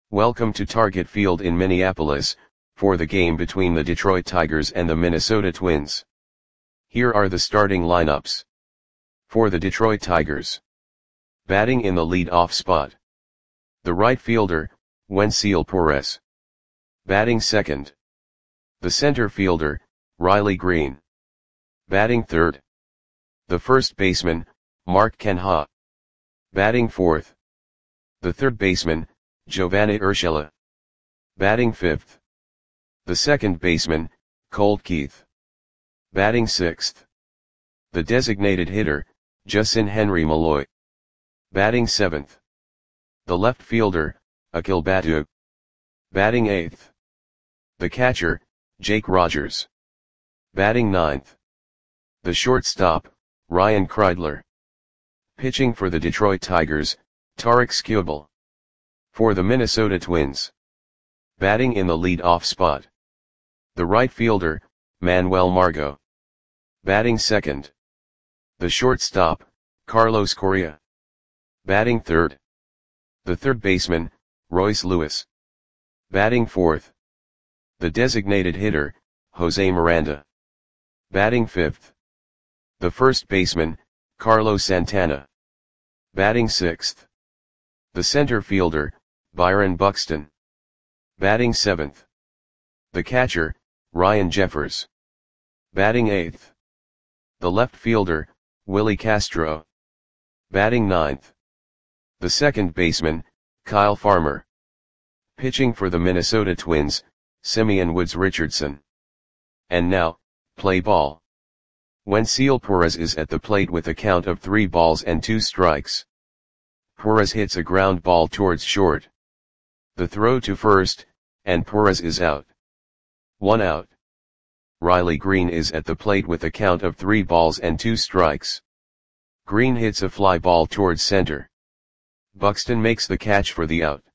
Welcome to Target Field in Minneapolis, for the game between the Detroit Tigers and the Minnesota Twins. Here are the starting lineups. For the Detroit Tigers. Batting in the lead-off spot. The right fielder, Wenceel Perez. Batting second. The center fielder, Riley Greene. Batting third. The first baseman, Mark Canha. Batting fourth. The third baseman, Giovanni Urshela. Batting fifth. The second baseman, Colt Keith. Batting sixth. The designated hitter, Justin Henry Malloy. Batting seventh. The left fielder, Akil Baddoo. Batting eighth. The catcher, Jake Rogers. Batting ninth. The shortstop, Ryan Kreidler. Pitching for the Detroit Tigers, Tarik Skubal. For the Minnesota Twins. Batting in the lead-off spot. The right fielder, Manuel Margot. Batting second. The shortstop, Carlos Correa. Batting third. The third baseman, Royce Lewis. Batting fourth. The designated hitter, Jose Miranda. Batting fifth. The first baseman, Carlos Santana. Batting sixth. The center fielder, Byron Buxton. Batting seventh. The catcher, Ryan Jeffers. Batting eighth. The left fielder, Willie Castro. Batting ninth. The second baseman, Kyle Farmer. Pitching for the Minnesota Twins, Simeon Woods Richardson. And now, play ball. Wenceel Perez is at the plate with a count of 3 balls and 2 strikes. Perez hits a ground ball towards short. The throw to first, and Perez is out. 1 out. Riley Greene is at the plate with a count of 3 balls and 2 strikes. Greene hits a fly ball towards center. Buxton makes the catch for the out.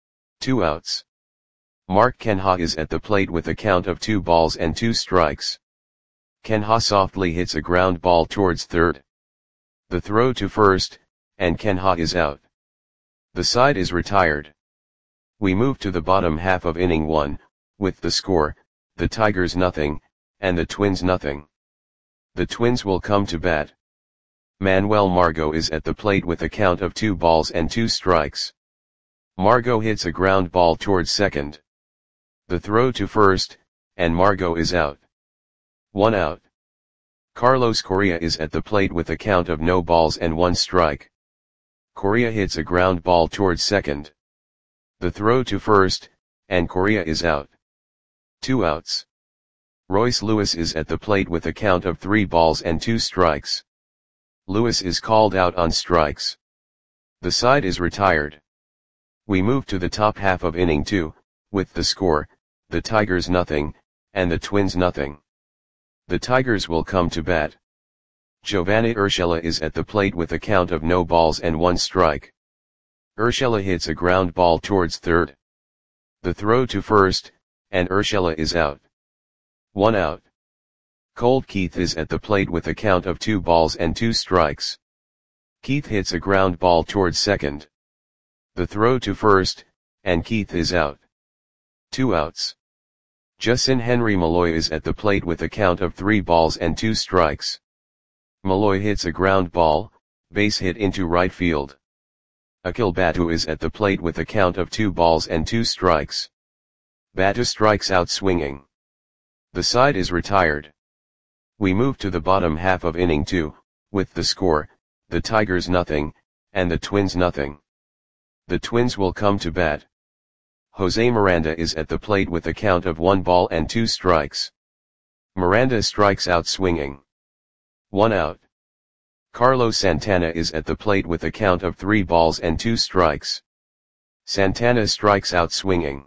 2 outs. Mark Canha is at the plate with a count of 2 balls and 2 strikes. Canha softly hits a ground ball towards third. The throw to first, and Canha is out. The side is retired. We move to the bottom half of inning 1, with the score, the Tigers nothing, and the Twins nothing. The Twins will come to bat. Manuel Margot is at the plate with a count of 2 balls and 2 strikes. Margot hits a ground ball towards second. The throw to first, and Margot is out. 1 out. Carlos Correa is at the plate with a count of no balls and 1 strike. Correa hits a ground ball towards second. The throw to first, and Correa is out. 2 outs. Royce Lewis is at the plate with a count of 3 balls and 2 strikes. Lewis is called out on strikes. The side is retired. We move to the top half of inning 2, with the score, the Tigers nothing, and the Twins nothing. The Tigers will come to bat. Giovanni Urshela is at the plate with a count of no balls and 1 strike. Urshela hits a ground ball towards third. The throw to first, and Urshela is out. 1 out. Colt Keith is at the plate with a count of 2 balls and 2 strikes. Keith hits a ground ball towards second. The throw to first, and Keith is out. 2 outs. Justin Henry Malloy is at the plate with a count of 3 balls and 2 strikes. Malloy hits a ground ball, base hit into right field. Akil Baddoo is at the plate with a count of 2 balls and 2 strikes. Baddoo strikes out swinging. The side is retired. We move to the bottom half of inning 2, with the score, the Tigers nothing, and the Twins nothing. The Twins will come to bat. Jose Miranda is at the plate with a count of 1 ball and 2 strikes. Miranda strikes out swinging. 1 out. Carlos Santana is at the plate with a count of 3 balls and 2 strikes. Santana strikes out swinging.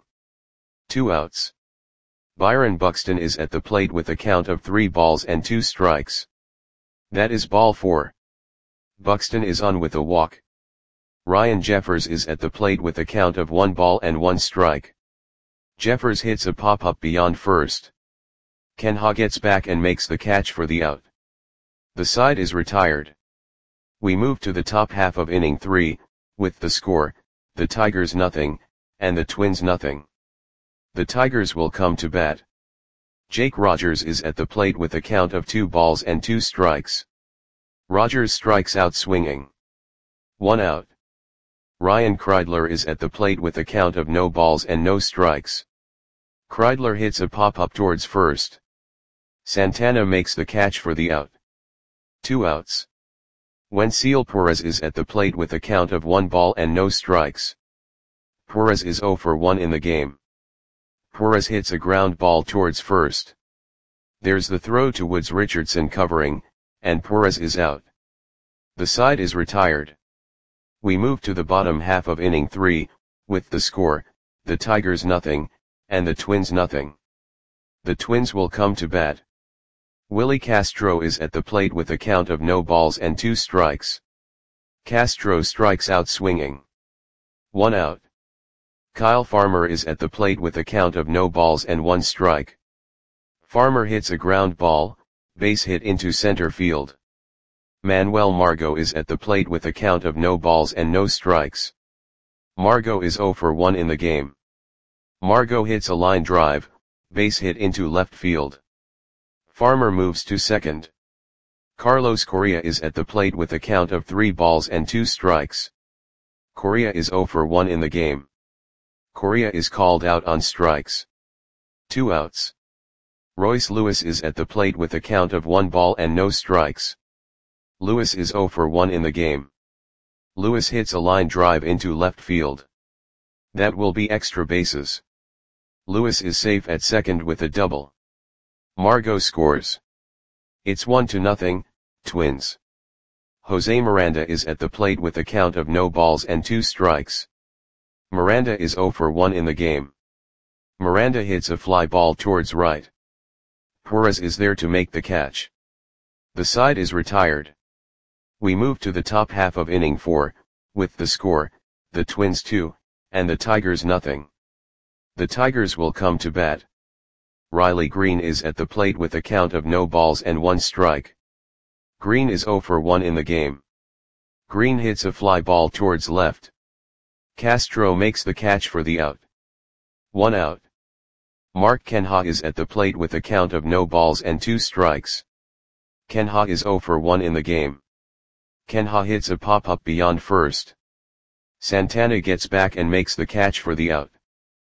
2 outs. Byron Buxton is at the plate with a count of 3 balls and 2 strikes. That is ball 4. Buxton is on with a walk. Ryan Jeffers is at the plate with a count of 1 ball and 1 strike. Jeffers hits a pop-up beyond first. Canha gets back and makes the catch for the out. The side is retired. We move to the top half of inning 3, with the score, the Tigers nothing, and the Twins nothing. The Tigers will come to bat. Jake Rogers is at the plate with a count of 2 balls and 2 strikes. Rogers strikes out swinging. 1 out. Ryan Kreidler is at the plate with a count of no balls and no strikes. Kreidler hits a pop-up towards first. Santana makes the catch for the out. 2 outs. Wenceel Perez is at the plate with a count of 1 ball and no strikes. Perez is 0 for 1 in the game. Perez hits a ground ball towards first. There's the throw to Woods Richardson covering, and Perez is out. The side is retired. We move to the bottom half of inning 3, with the score, the Tigers nothing, and the Twins nothing. The Twins will come to bat. Willie Castro is at the plate with a count of no balls and 2 strikes. Castro strikes out swinging. 1 out. Kyle Farmer is at the plate with a count of no balls and 1 strike. Farmer hits a ground ball, base hit into center field. Manuel Margot is at the plate with a count of no balls and no strikes. Margot is 0 for 1 in the game. Margot hits a line drive, base hit into left field. Farmer moves to second. Carlos Correa is at the plate with a count of 3 balls and 2 strikes. Correa is 0 for 1 in the game. Correa is called out on strikes. 2 outs. Royce Lewis is at the plate with a count of 1 ball and no strikes. Lewis is 0 for 1 in the game. Lewis hits a line drive into left field. That will be extra bases. Lewis is safe at second with a double. Margot scores. It's 1-0, Twins. Jose Miranda is at the plate with a count of no balls and 2 strikes. Miranda is 0 for 1 in the game. Miranda hits a fly ball towards right. Perez is there to make the catch. The side is retired. We move to the top half of inning 4, with the score, the Twins 2, and the Tigers nothing. The Tigers will come to bat. Riley Green is at the plate with a count of no balls and 1 strike. Green is 0 for 1 in the game. Green hits a fly ball towards left. Castro makes the catch for the out. 1 out. Mark Kenha is at the plate with a count of no balls and 2 strikes. Kenha is 0 for 1 in the game. Kenha hits a pop-up beyond first. Santana gets back and makes the catch for the out.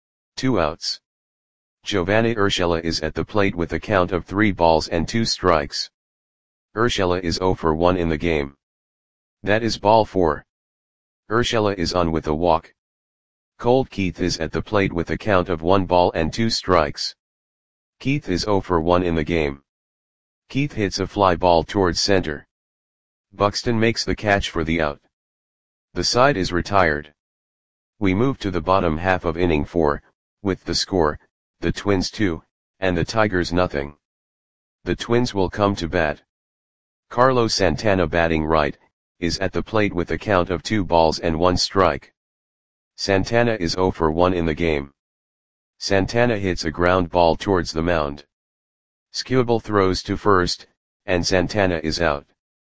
2 outs. Giovanni Urshela is at the plate with a count of 3 balls and 2 strikes. Urshela is 0 for 1 in the game. That is ball 4. Urshela is on with a walk. Colt Keith is at the plate with a count of 1 ball and 2 strikes. Keith is 0 for 1 in the game. Keith hits a fly ball towards center. Buxton makes the catch for the out. The side is retired. We move to the bottom half of inning 4, with the score, the Twins 2, and the Tigers nothing. The Twins will come to bat. Carlos Santana batting right, is at the plate with a count of 2 balls and 1 strike. Santana is 0 for 1 in the game. Santana hits a ground ball towards the mound. Skubal throws to first, and Santana is out.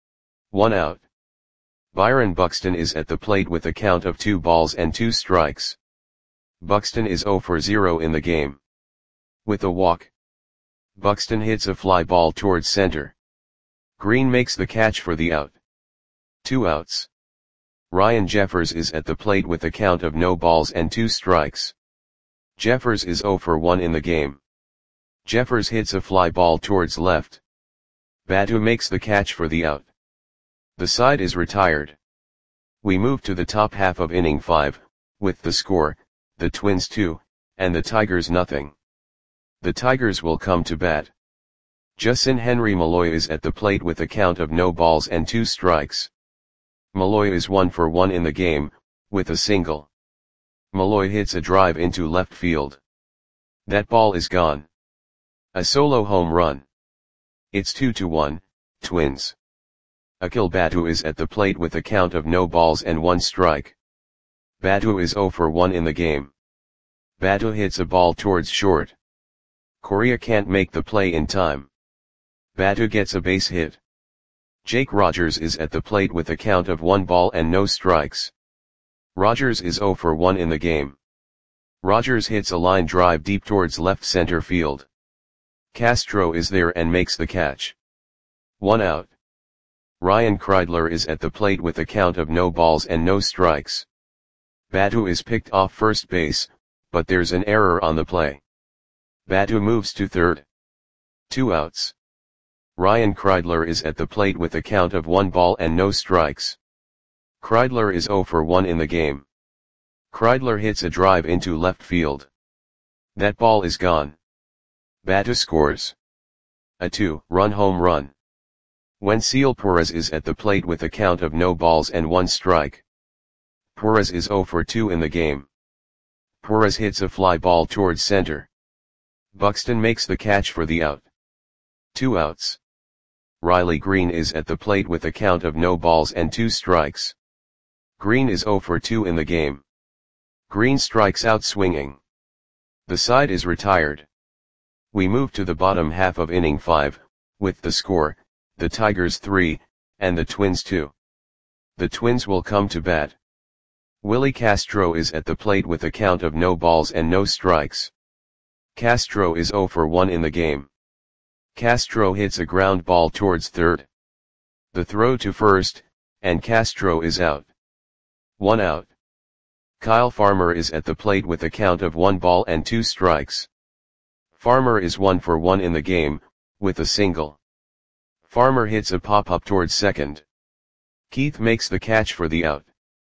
1 out. Byron Buxton is at the plate with a count of 2 balls and 2 strikes. Buxton is 0 for 0 in the game. With a walk, Buxton hits a fly ball towards center. Green makes the catch for the out. 2 outs. Ryan Jeffers is at the plate with a count of no balls and 2 strikes. Jeffers is 0 for 1 in the game. Jeffers hits a fly ball towards left. Badu makes the catch for the out. The side is retired. We move to the top half of inning 5, with the score, the Twins 2, and the Tigers nothing. The Tigers will come to bat. Justin Henry Malloy is at the plate with a count of no balls and 2 strikes. Malloy is 1 for 1 in the game, with a single. Malloy hits a drive into left field. That ball is gone. A solo home run. It's 2-1, Twins. Akil Badu is at the plate with a count of no balls and 1 strike. Badu is 0 for 1 in the game. Badu hits a ball towards short. Correa can't make the play in time. Badu gets a base hit. Jake Rogers is at the plate with a count of 1 ball and no strikes. Rogers is 0 for 1 in the game. Rogers hits a line drive deep towards left center field. Castro is there and makes the catch. 1 out. Ryan Kreidler is at the plate with a count of no balls and no strikes. Baddoo is picked off first base, but there's an error on the play. Baddoo moves to third. 2 outs. Ryan Kreidler is at the plate with a count of 1 ball and no strikes. Kreidler is 0 for 1 in the game. Kreidler hits a drive into left field. That ball is gone. Baddoo scores a 2-run home run. Wenceel Perez is at the plate with a count of no balls and 1 strike. Perez is 0 for 2 in the game. Perez hits a fly ball towards center. Buxton makes the catch for the out. 2 outs. Riley Green is at the plate with a count of no balls and 2 strikes. Green is 0 for 2 in the game. Green strikes out swinging. The side is retired. We move to the bottom half of inning 5, with the score, the Tigers 3, and the Twins 2. The Twins will come to bat. Willie Castro is at the plate with a count of no balls and no strikes. Castro is 0 for 1 in the game. Castro hits a ground ball towards third. The throw to first, and Castro is out. 1 out. Kyle Farmer is at the plate with a count of 1 ball and 2 strikes. Farmer is 1 for 1 in the game, with a single. Farmer hits a pop-up towards second. Keith makes the catch for the out.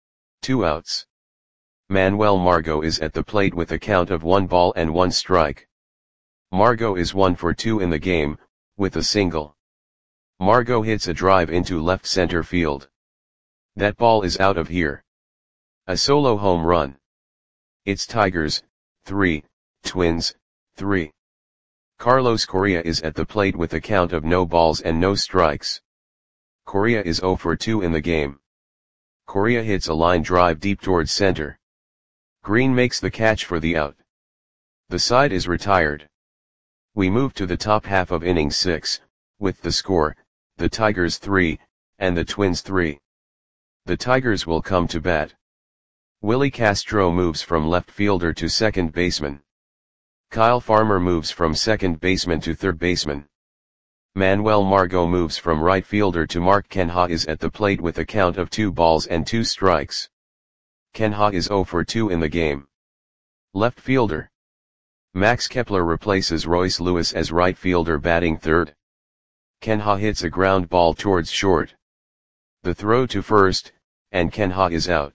2 outs. Manuel Margot is at the plate with a count of 1 ball and 1 strike. Margot is 1 for 2 in the game, with a single. Margot hits a drive into left center field. That ball is out of here. A solo home run. It's Tigers, 3, Twins, 3. Carlos Correa is at the plate with a count of no balls and no strikes. Correa is 0 for 2 in the game. Correa hits a line drive deep towards center. Green makes the catch for the out. The side is retired. We move to the top half of inning 6, with the score, the Tigers 3, and the Twins 3. The Tigers will come to bat. Willie Castro moves from left fielder to second baseman. Kyle Farmer moves from second baseman to third baseman. Manuel Margot moves from right fielder to Mark Canha is at the plate with a count of 2 balls and 2 strikes. Canha is 0 for 2 in the game. Left fielder. Max Kepler replaces Royce Lewis as right fielder batting third. Canha hits a ground ball towards short. The throw to first, and Canha is out.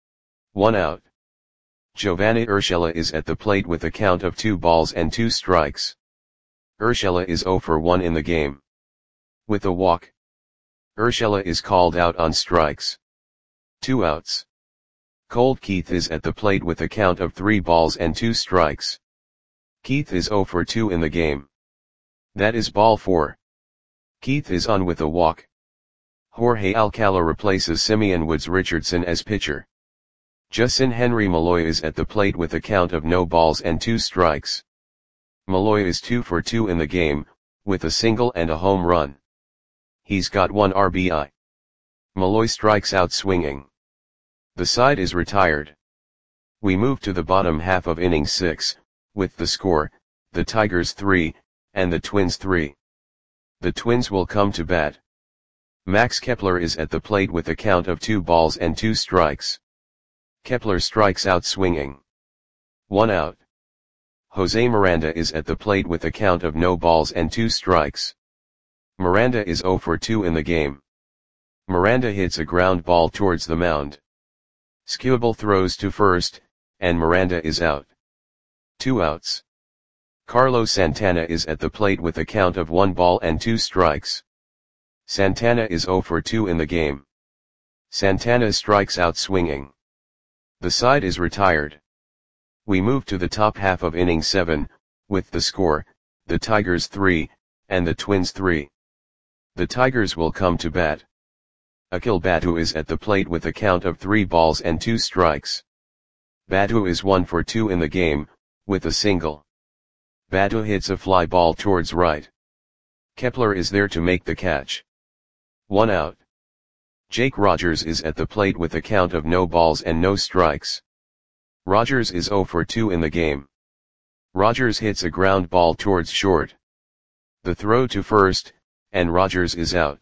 1 out. Giovanni Urshela is at the plate with a count of 2 balls and 2 strikes. Urshela is 0 for 1 in the game. With a walk. Urshela is called out on strikes. 2 outs. Colt Keith is at the plate with a count of 3 balls and 2 strikes. Keith is 0 for 2 in the game. That is ball 4. Keith is on with a walk. Jorge Alcala replaces Simeon Woods Richardson as pitcher. Justin Henry Malloy is at the plate with a count of no balls and 2 strikes. Malloy is 2 for 2 in the game, with a single and a home run. He's got 1 RBI. Malloy strikes out swinging. The side is retired. We move to the bottom half of inning 6, with the score, the Tigers 3, and the Twins 3. The Twins will come to bat. Max Kepler is at the plate with a count of 2 balls and 2 strikes. Kepler strikes out swinging. 1 out. Jose Miranda is at the plate with a count of no balls and 2 strikes. Miranda is 0 for 2 in the game. Miranda hits a ground ball towards the mound. Skubal throws to first, and Miranda is out. 2 outs. Carlos Santana is at the plate with a count of 1 ball and 2 strikes. Santana is 0 for 2 in the game. Santana strikes out swinging. The side is retired. We move to the top half of inning 7, with the score, the Tigers 3, and the Twins 3. The Tigers will come to bat. Akil Baddoo is at the plate with a count of 3 balls and 2 strikes. Baddoo is 1 for 2 in the game, with a single. Baddoo hits a fly ball towards right. Kepler is there to make the catch. 1 out. Jake Rogers is at the plate with a count of no balls and no strikes. Rogers is 0 for 2 in the game. Rogers hits a ground ball towards short. The throw to first, and Rogers is out.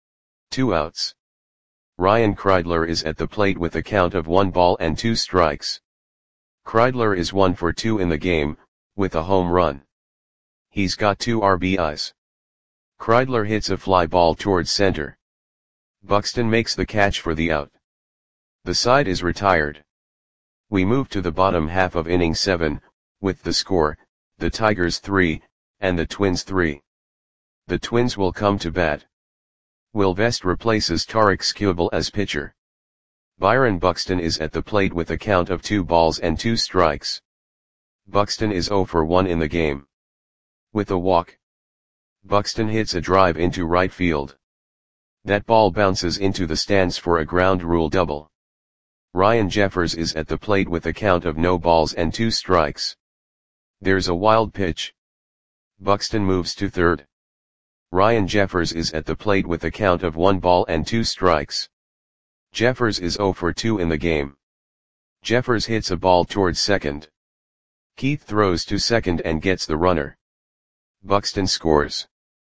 2 outs. Ryan Kreidler is at the plate with a count of 1 ball and 2 strikes. Kreidler is 1 for 2 in the game, with a home run. He's got 2 RBIs. Kreidler hits a fly ball towards center. Buxton makes the catch for the out. The side is retired. We move to the bottom half of inning 7, with the score, the Tigers 3, and the Twins 3. The Twins will come to bat. Will Vest replaces Tarek Skubal as pitcher. Byron Buxton is at the plate with a count of 2 balls and 2 strikes. Buxton is 0 for 1 in the game. With a walk, Buxton hits a drive into right field. That ball bounces into the stands for a ground rule double. Ryan Jeffers is at the plate with a count of no balls and 2 strikes. There's a wild pitch. Buxton moves to third. Ryan Jeffers is at the plate with a count of 1 ball and 2 strikes. Jeffers is 0 for 2 in the game. Jeffers hits a ball towards second. Keith throws to second and gets the runner. Buxton scores.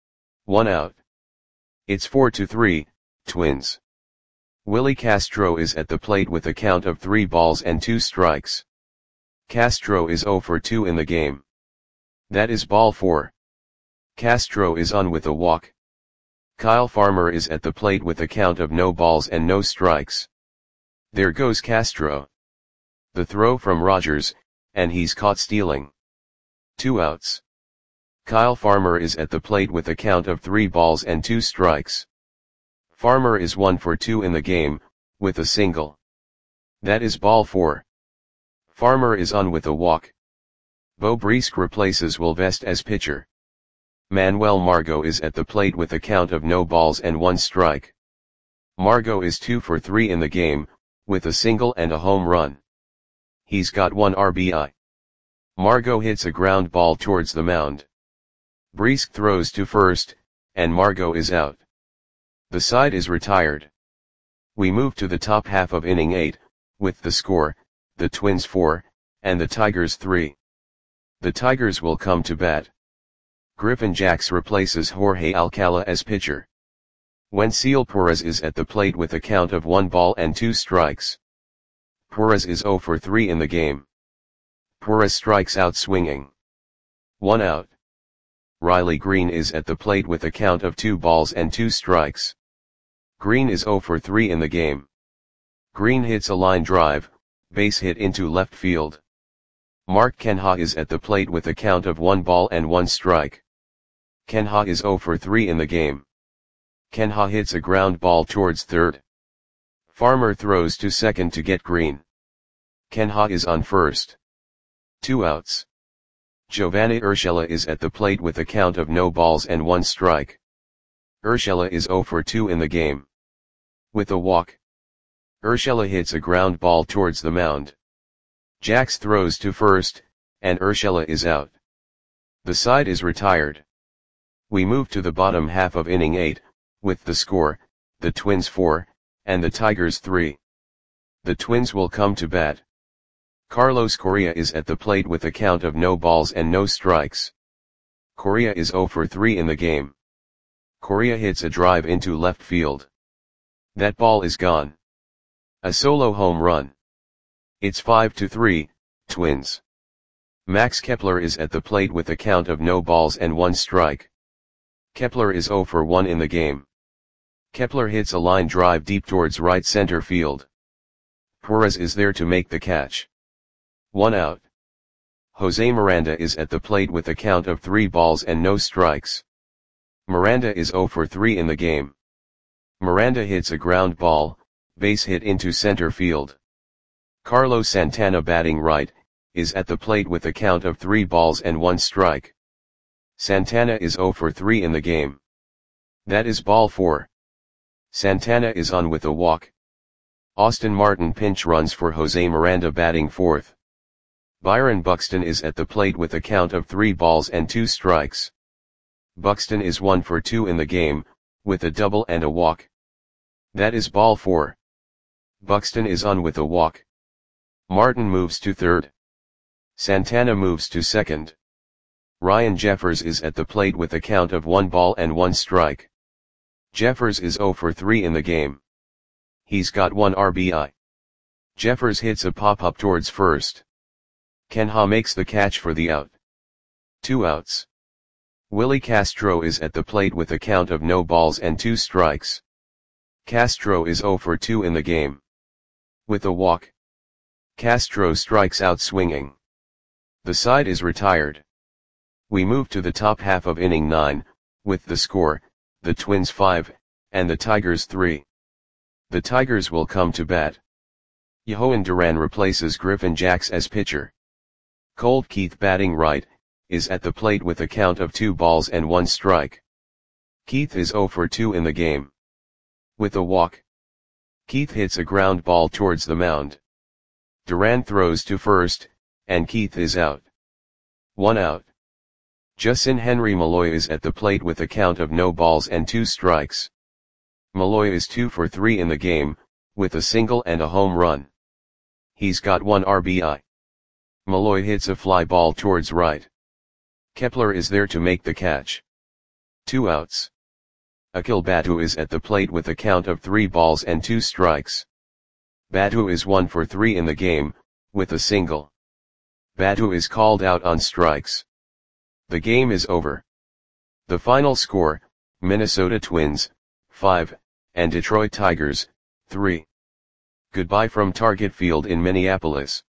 1 out. It's 4-3, Twins. Willie Castro is at the plate with a count of 3 balls and 2 strikes. Castro is 0 for 2 in the game. That is ball 4. Castro is on with a walk. Kyle Farmer is at the plate with a count of no balls and no strikes. There goes Castro. The throw from Rogers, and he's caught stealing. 2 outs. Kyle Farmer is at the plate with a count of 3 balls and 2 strikes. Farmer is 1 for 2 in the game, with a single. That is ball 4. Farmer is on with a walk. Beau Briesque replaces Will Vest as pitcher. Manuel Margot is at the plate with a count of no balls and 1 strike. Margot is 2 for 3 in the game, with a single and a home run. He's got 1 RBI. Margot hits a ground ball towards the mound. Briesque throws to first, and Margot is out. The side is retired. We move to the top half of inning 8, with the score, the Twins 4, and the Tigers 3. The Tigers will come to bat. Griffin Jax replaces Jorge Alcala as pitcher. Wenceel Perez is at the plate with a count of 1 ball and 2 strikes. Perez is 0 for 3 in the game. Perez strikes out swinging. 1 out. Riley Green is at the plate with a count of 2 balls and 2 strikes. Green is 0 for 3 in the game. Green hits a line drive, base hit into left field. Mark Kenha is at the plate with a count of 1 ball and 1 strike. Kenha is 0 for 3 in the game. Kenha hits a ground ball towards third. Farmer throws to second to get Green. Kenha is on first. 2 outs. Giovanni Urshela is at the plate with a count of no balls and 1 strike. Urshela is 0 for 2 in the game. With a walk, Urshela hits a ground ball towards the mound. Jax throws to first, and Urshela is out. The side is retired. We move to the bottom half of inning 8, with the score, the Twins 4, and the Tigers 3. The Twins will come to bat. Carlos Correa is at the plate with a count of no balls and no strikes. Correa is 0 for 3 in the game. Correa hits a drive into left field. That ball is gone. A solo home run. It's 5-3, Twins. Max Kepler is at the plate with a count of no balls and 1 strike. Kepler is 0 for 1 in the game. Kepler hits a line drive deep towards right center field. Perez is there to make the catch. 1 out. Jose Miranda is at the plate with a count of 3 balls and no strikes. Miranda is 0 for 3 in the game. Miranda hits a ground ball, base hit into center field. Carlos Santana, batting right, is at the plate with a count of 3 balls and 1 strike. Santana is 0 for 3 in the game. That is ball 4. Santana is on with a walk. Austin Martin pinch runs for Jose Miranda, batting fourth. Byron Buxton is at the plate with a count of 3 balls and 2 strikes. Buxton is 1 for 2 in the game, with a double and a walk. That is ball 4. Buxton is on with a walk. Martin moves to third. Santana moves to second. Ryan Jeffers is at the plate with a count of 1 ball and 1 strike. Jeffers is 0 for 3 in the game. He's got 1 RBI. Jeffers hits a pop-up towards first. Kenha makes the catch for the out. 2 outs. Willie Castro is at the plate with a count of no balls and 2 strikes. Castro is 0 for 2 in the game. With a walk, Castro strikes out swinging. The side is retired. We move to the top half of inning 9, with the score, the Twins 5, and the Tigers 3. The Tigers will come to bat. Yohan Duran replaces Griffin Jax as pitcher. Colt Keith, batting right, is at the plate with a count of 2 balls and 1 strike. Keith is 0 for 2 in the game. With a walk, Keith hits a ground ball towards the mound. Duran throws to first, and Keith is out. 1 out. Justin Henry Malloy is at the plate with a count of no balls and 2 strikes. Malloy is 2 for 3 in the game, with a single and a home run. He's got 1 RBI. Malloy hits a fly ball towards right. Kepler is there to make the catch. 2 outs. Akil Batu is at the plate with a count of 3 balls and 2 strikes. Batu is 1 for 3 in the game, with a single. Batu is called out on strikes. The game is over. The final score, Minnesota Twins, 5, and Detroit Tigers, 3. Goodbye from Target Field in Minneapolis.